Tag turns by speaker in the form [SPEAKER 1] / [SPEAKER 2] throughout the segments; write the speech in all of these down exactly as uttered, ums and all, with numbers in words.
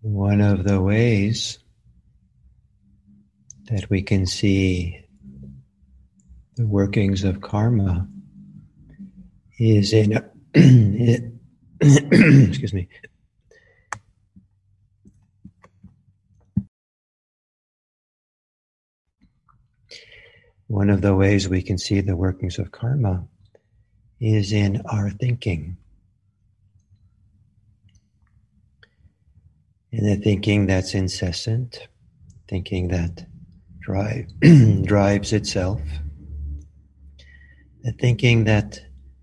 [SPEAKER 1] One of the ways that we can see the workings of karma is in excuse me. One of the ways we can see the workings of karma is in our thinking. In the thinking that's incessant, thinking that drive, drives itself, the thinking that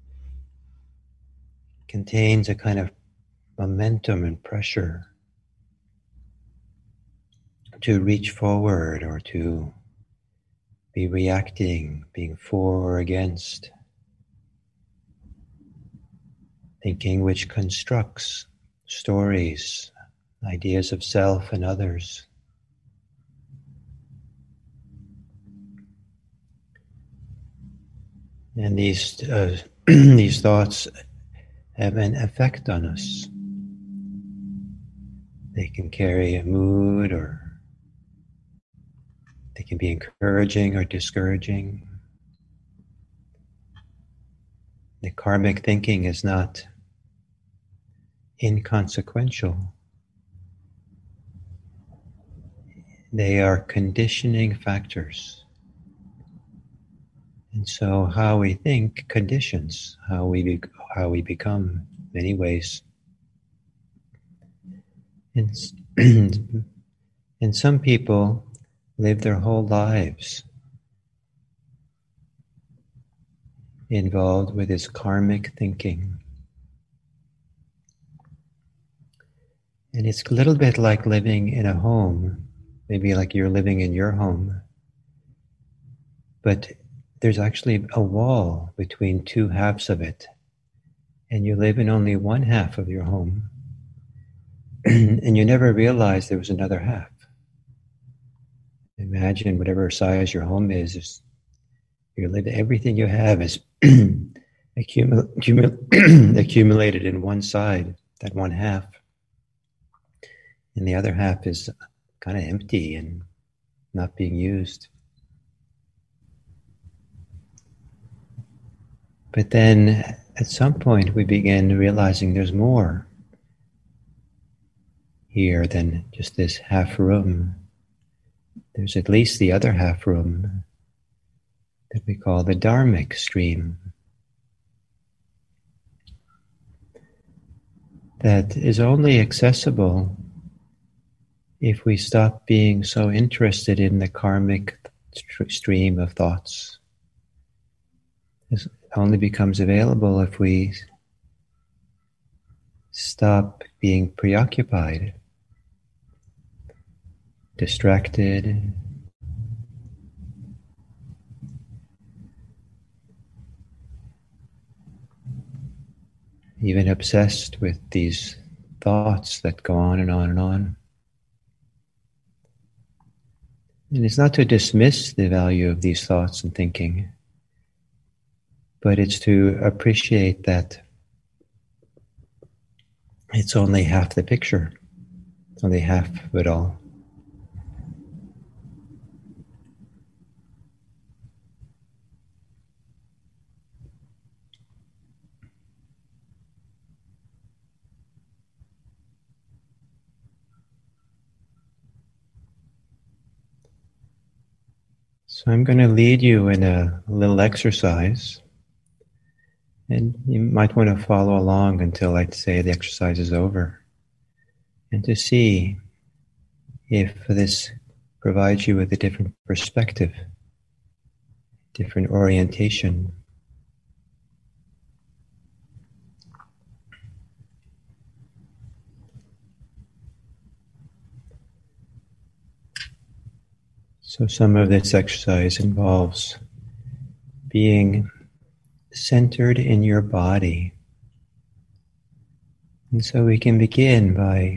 [SPEAKER 1] contains a kind of momentum and pressure to reach forward or to be reacting, being for or against. Thinking which constructs stories, ideas of self and others. And these uh, these thoughts have an effect on us. They can carry a mood, or they can be encouraging or discouraging. The karmic thinking is not inconsequential. They are conditioning factors. And so how we think conditions how we be, how we become in many ways. And, and some people live their whole lives involved with this karmic thinking. And it's a little bit like living in a home, maybe like you're living in your home, but there's actually a wall between two halves of it, and you live in only one half of your home, and you never realize there was another half. Imagine whatever size your home is, is you live, everything you have is accumul- accumul- accumulated in one side, that one half, and the other half is kind of empty and not being used. But then at some point we begin realizing there's more here than just this half room. There's at least the other half room that we call the dharmic stream, that is only accessible if we stop being so interested in the karmic st- stream of thoughts. It only becomes available if we stop being preoccupied, distracted, even obsessed with these thoughts that go on and on and on. And it's not to dismiss the value of these thoughts and thinking, but it's to appreciate that it's only half the picture, it's only half of it all. So I'm going to lead you in a little exercise, and you might want to follow along until I say the exercise is over, and to see if this provides you with a different perspective, different orientation. So some of this exercise involves being centered in your body. And so we can begin by,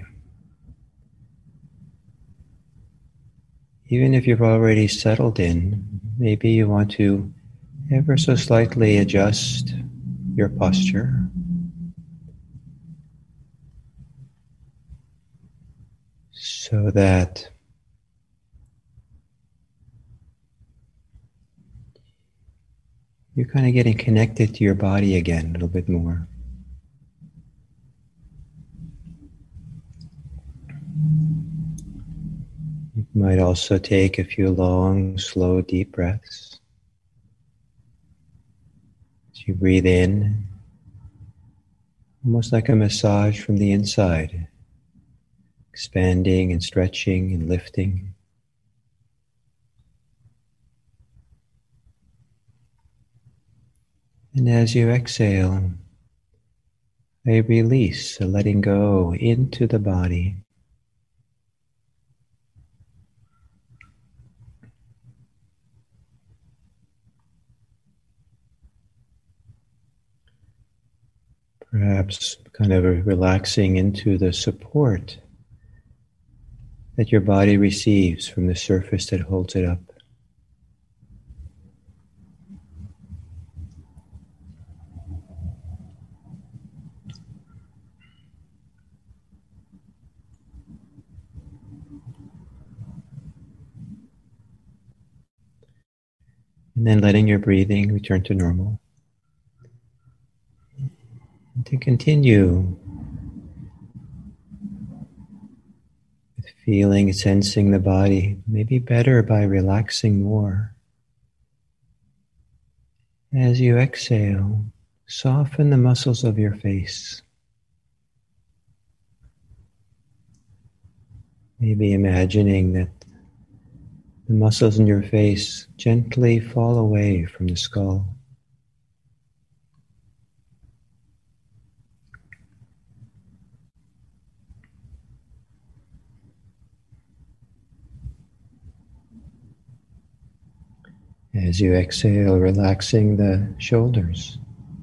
[SPEAKER 1] even if you've already settled in, maybe you want to ever so slightly adjust your posture. so that you're kind of getting connected to your body again a little bit more. You might also take a few long, slow, deep breaths. As you breathe in, almost like a massage from the inside, expanding and stretching and lifting. And as you exhale, a release, a letting go into the body. Perhaps kind of relaxing into the support that your body receives from the surface that holds it up. And then letting your breathing return to normal. And to continue with feeling, sensing the body, maybe better by relaxing more. As you exhale, soften the muscles of your face. Maybe imagining that the muscles in your face gently fall away from the skull. As you exhale, relaxing the shoulders.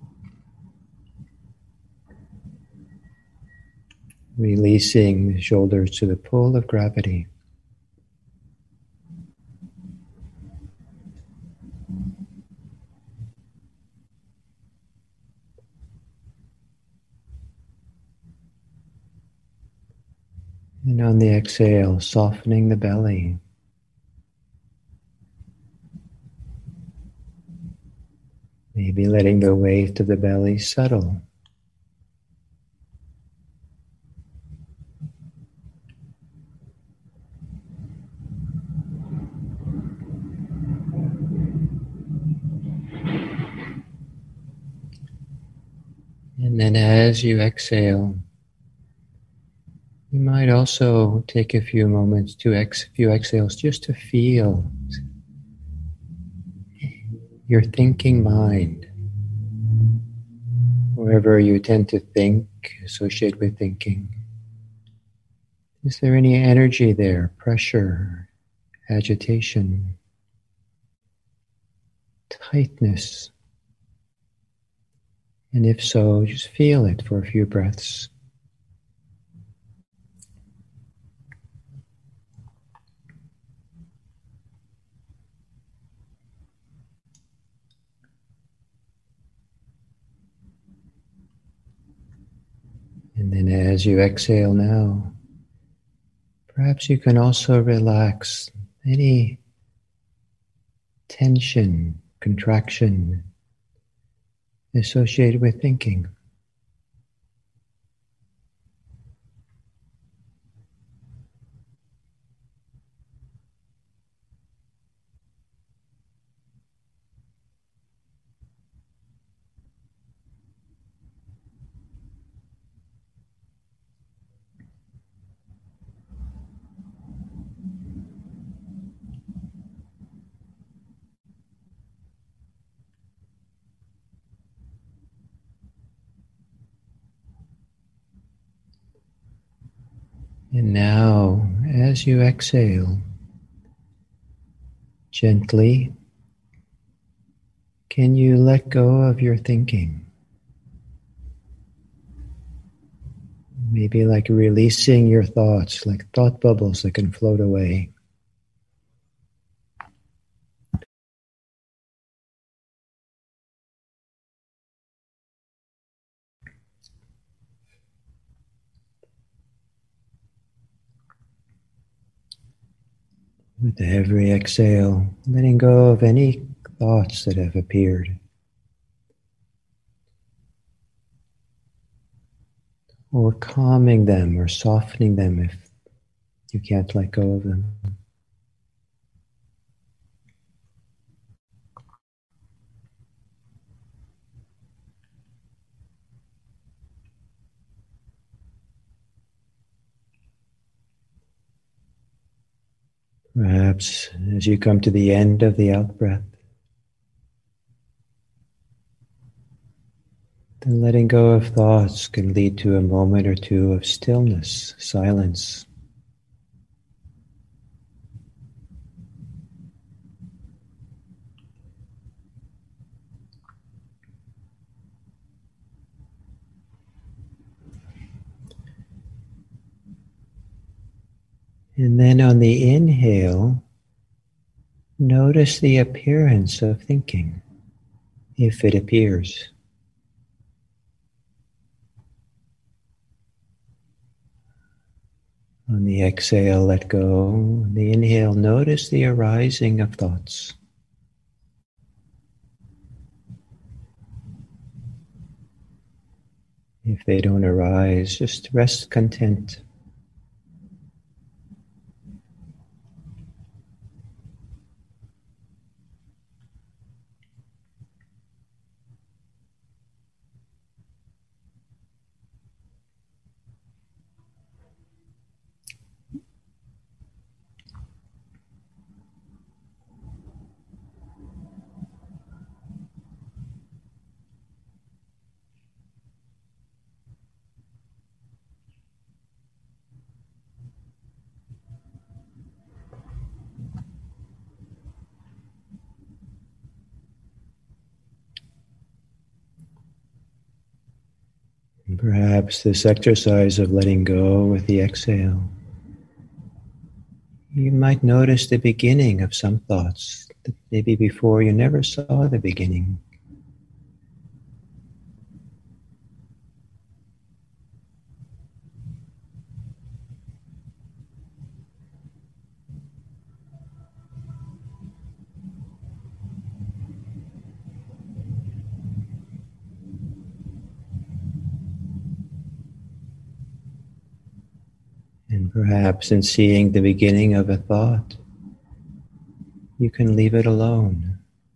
[SPEAKER 1] Releasing the shoulders to the pull of gravity. And on the exhale, softening the belly. Maybe letting the weight of the belly settle. And then as you exhale, you might also take a few moments to ex- few exhales just to feel your thinking mind. Wherever you tend to think, associate with thinking. Is there any energy there, pressure, agitation, tightness? And if so, just feel it for a few breaths. And then as you exhale now, perhaps you can also relax any tension, contraction associated with thinking. And now, as you exhale, gently, can you let go of your thinking? Maybe like releasing your thoughts, like thought bubbles that can float away. With every exhale, letting go of any thoughts that have appeared, or calming them or softening them if you can't let go of them. Perhaps as you come to the end of the out-breath, then letting go of thoughts can lead to a moment or two of stillness, silence. And then on the inhale, notice the appearance of thinking, if it appears. On the exhale, let go. On the inhale, notice the arising of thoughts. If they don't arise, just rest content. And perhaps this exercise of letting go with the exhale, you might notice the beginning of some thoughts that maybe before you never saw the beginning. And perhaps in seeing the beginning of a thought, you can leave it alone.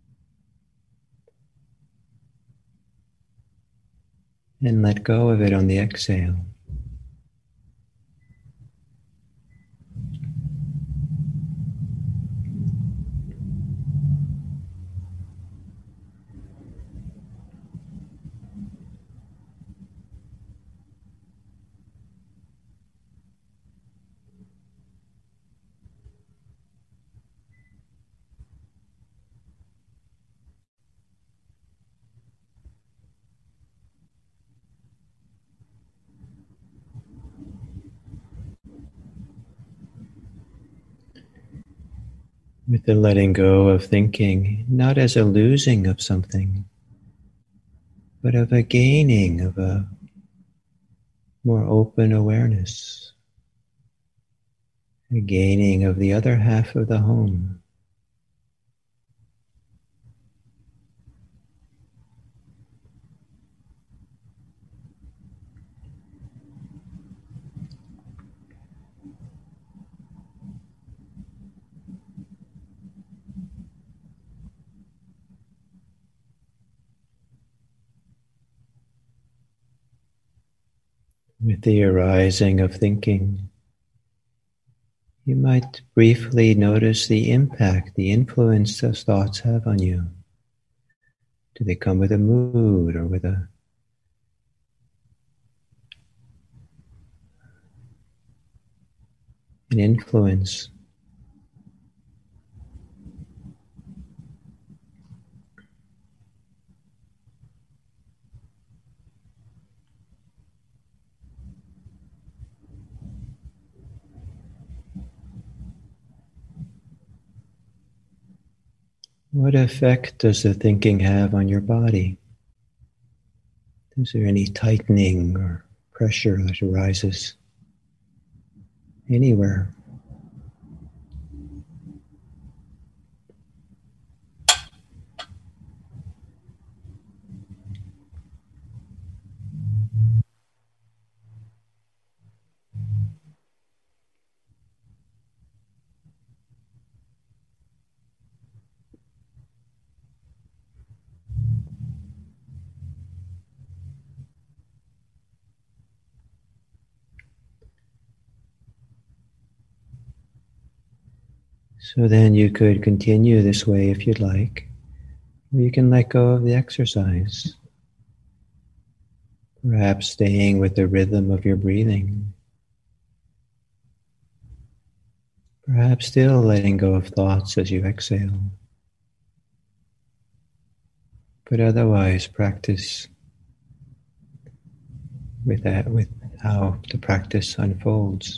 [SPEAKER 1] And let go of it on the exhale. With the letting go of thinking, not as a losing of something, but of a gaining of a more open awareness, a gaining of the other half of the home. With the arising of thinking, you might briefly notice the impact, the influence those thoughts have on you. Do they come with a mood or with a an influence? What effect does the thinking have on your body? Is there any tightening or pressure that arises anywhere? So then you could continue this way if you'd like, or you can let go of the exercise, perhaps staying with the rhythm of your breathing, perhaps still letting go of thoughts as you exhale, but otherwise practice with that, with how the practice unfolds.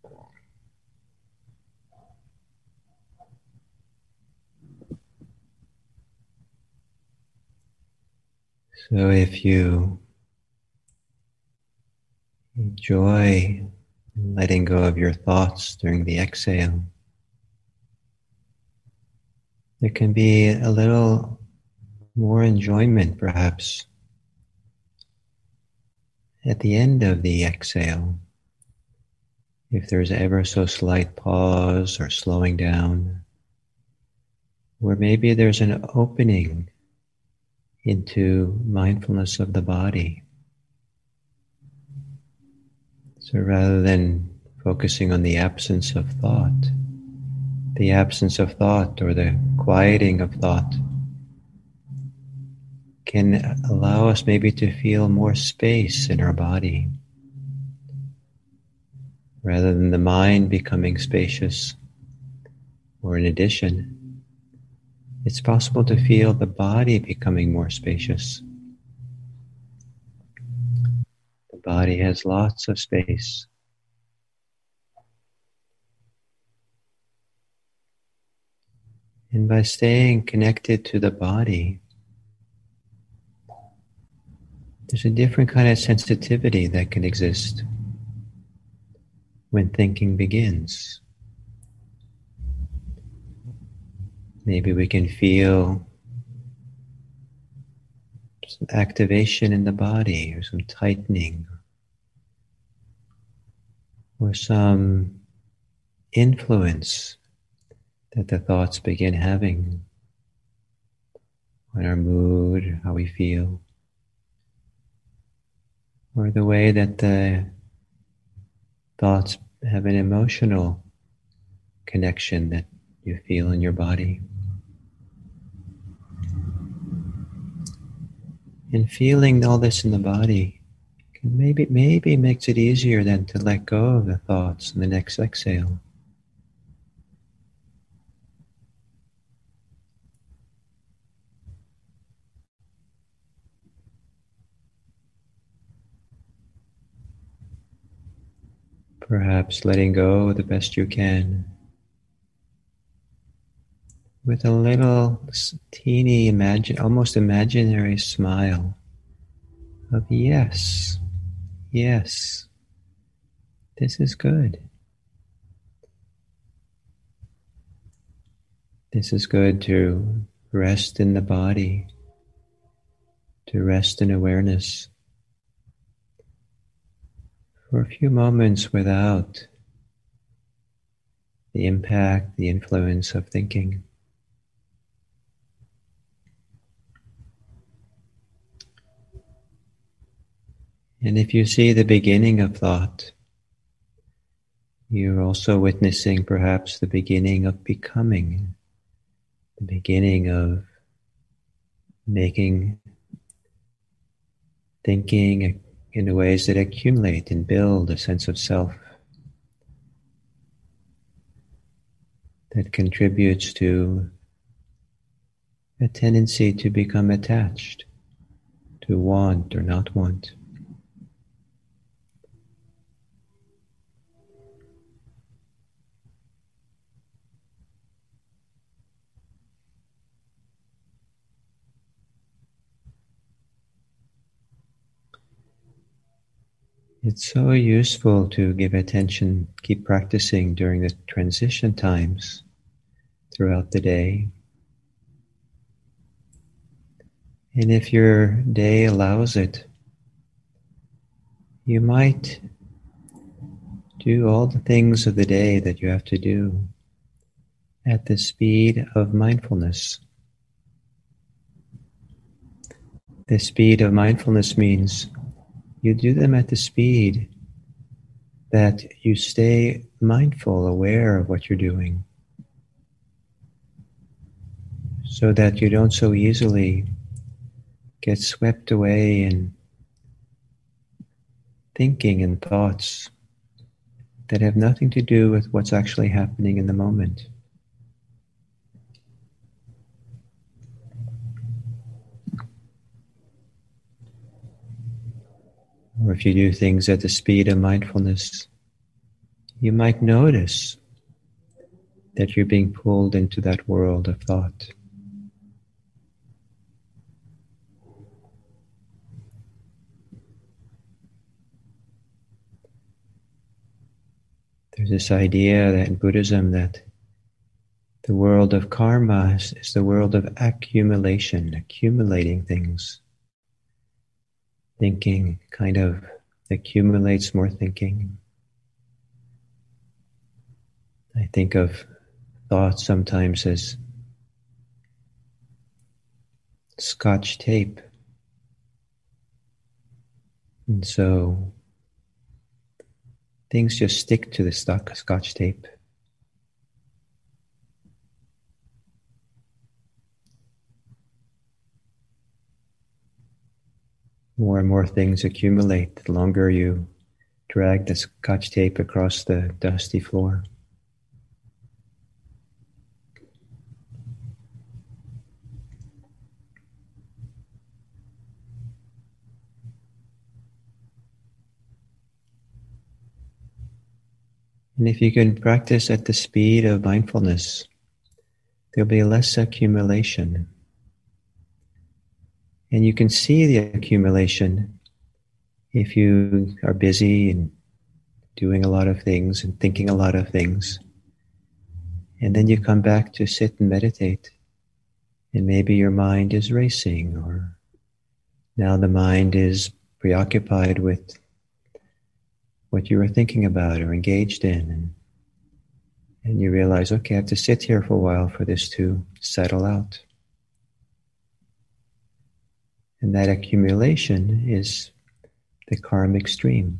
[SPEAKER 1] So if you enjoy letting go of your thoughts during the exhale, there can be a little more enjoyment perhaps at the end of the exhale. If there's ever so slight pause or slowing down, or maybe there's an opening into mindfulness of the body. So rather than focusing on the absence of thought, the absence of thought or the quieting of thought can allow us maybe to feel more space in our body. Rather than the mind becoming spacious, or in addition, it's possible to feel the body becoming more spacious. The body has lots of space. And by staying connected to the body, there's a different kind of sensitivity that can exist when thinking begins. Maybe we can feel some activation in the body, or some tightening, or some influence that the thoughts begin having on our mood, how we feel, or the way that the thoughts have an emotional connection that you feel in your body. And feeling all this in the body can maybe maybe makes it easier then to let go of the thoughts in the next exhale. Perhaps letting go the best you can with a little teeny, imagine, almost imaginary smile of yes, yes, this is good. This is good to rest in the body, to rest in awareness for a few moments without the impact, the influence of thinking. And if you see the beginning of thought, you're also witnessing perhaps the beginning of becoming, the beginning of making thinking in ways that accumulate and build a sense of self that contributes to a tendency to become attached, to want or not want. It's so useful to give attention, keep practicing during the transition times throughout the day. And if your day allows it, you might do all the things of the day that you have to do at the speed of mindfulness. The speed of mindfulness means you do them at the speed that you stay mindful, aware of what you're doing, so that you don't so easily get swept away in thinking and thoughts that have nothing to do with what's actually happening in the moment. Or if you do things at the speed of mindfulness, you might notice that you're being pulled into that world of thought. There's this idea that in Buddhism that the world of karma is, is the world of accumulation, accumulating things. Thinking kind of accumulates more thinking. I think of thoughts sometimes as Scotch tape. And so things just stick to the stock Scotch tape. More and more things accumulate the longer you drag the Scotch tape across the dusty floor. And if you can practice at the speed of mindfulness, there'll be less accumulation. And you can see the accumulation if you are busy and doing a lot of things and thinking a lot of things. And then you come back to sit and meditate. And maybe your mind is racing, or now the mind is preoccupied with what you were thinking about or engaged in. And, and you realize, okay, I have to sit here for a while for this to settle out. And that accumulation is the karmic stream.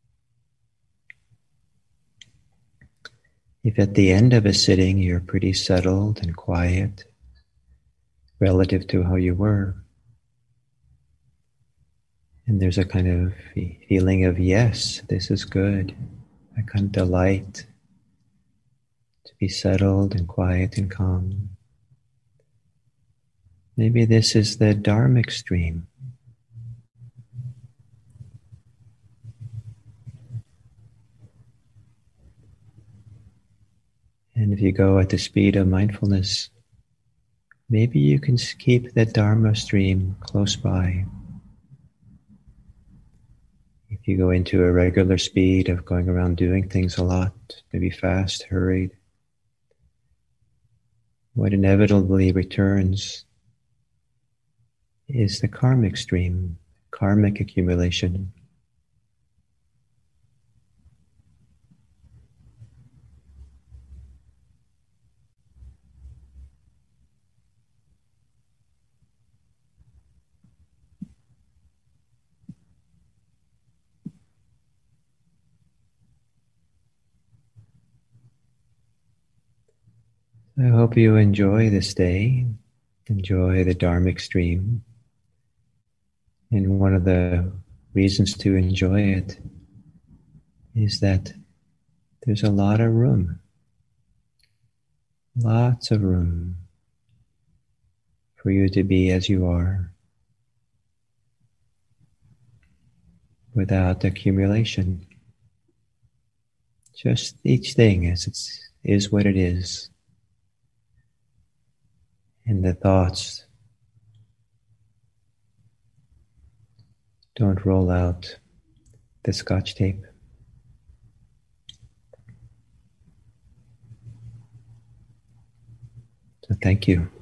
[SPEAKER 1] If at the end of a sitting you're pretty settled and quiet relative to how you were, and there's a kind of feeling of, yes, this is good, a kind of delight to be settled and quiet and calm. Maybe this is the dharmic stream. And if you go at the speed of mindfulness, maybe you can keep that dharma stream close by. If you go into a regular speed of going around doing things a lot, maybe fast, hurried, what inevitably returns is the karmic stream, karmic accumulation. I hope you enjoy this day, enjoy the dharmic stream. And one of the reasons to enjoy it is that there's a lot of room, lots of room for you to be as you are without accumulation. Just each thing as it is what it is. And the thoughts don't roll out the Scotch tape. So thank you.